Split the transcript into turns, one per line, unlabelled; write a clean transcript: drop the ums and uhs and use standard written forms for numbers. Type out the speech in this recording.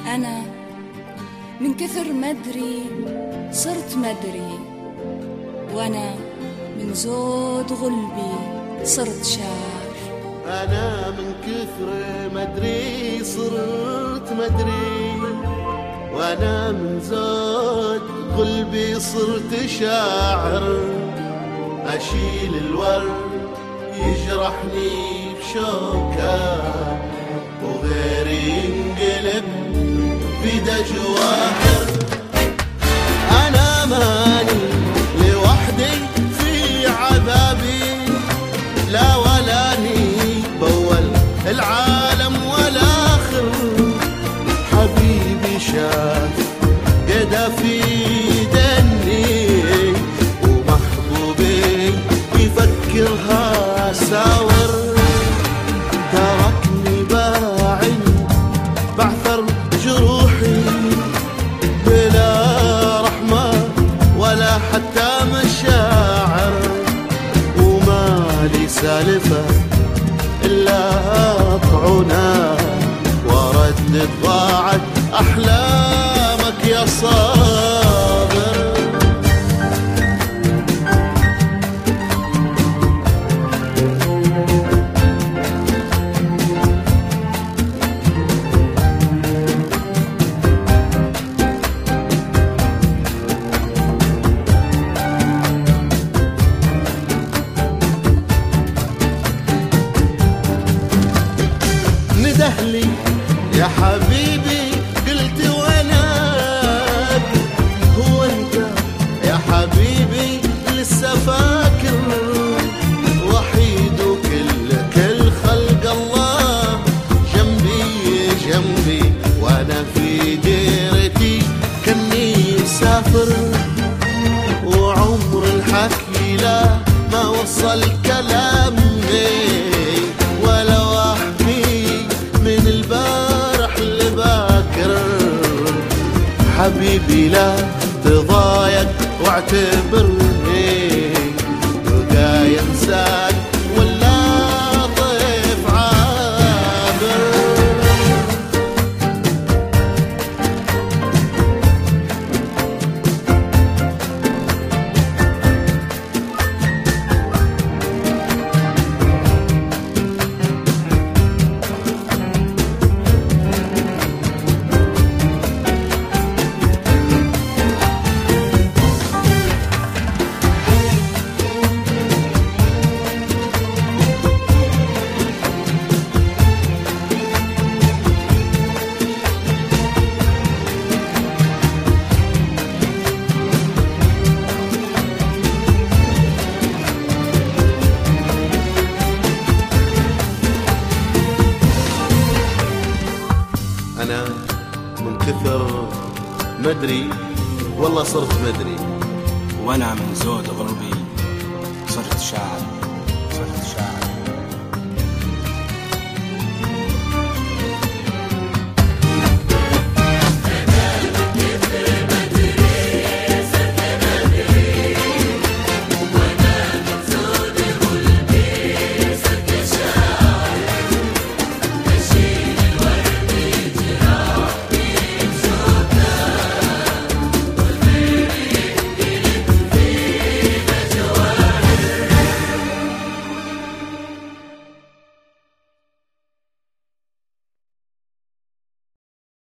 أنا من كثر مدري صرت مدري، وأنا من زود غلبي صرت شاعر.
أنا من كثر مدري صرت مدري، وأنا من زود قلبي صرت شاعر. أشيل الورد يجرحني بشوكة، وغيري ينقلب بيده جواهر. أنا ماني لوحدي في عذابي، لا ولاني بول العالم ولا آخر. حبيبي شاف قدا في دني، ومحبوبي يفكرها ساور. تركني باعن بعثر جروحي، بلا رحمة ولا حتى مشاعر. وما لي سالفة إلا طعنا، وردت ضاعت أحلامك يا صابر. ندهلي يا حبيبي قلت وينك، هو انت يا حبيبي لسه فاكر؟ وحيد وكل خلق الله جنبي جنبي، وانا في ديرتي كني مسافر. وعمر الحكي لا ما وصل كلامي، ولا وحدي من البارح لباكر. حبيبي لا تضايق واعتبرني بقى ينساك ولا طيف عابر. أنا من كثر مدري والله صرت مدري،
وأنا من زود غلبي صرت شاعر.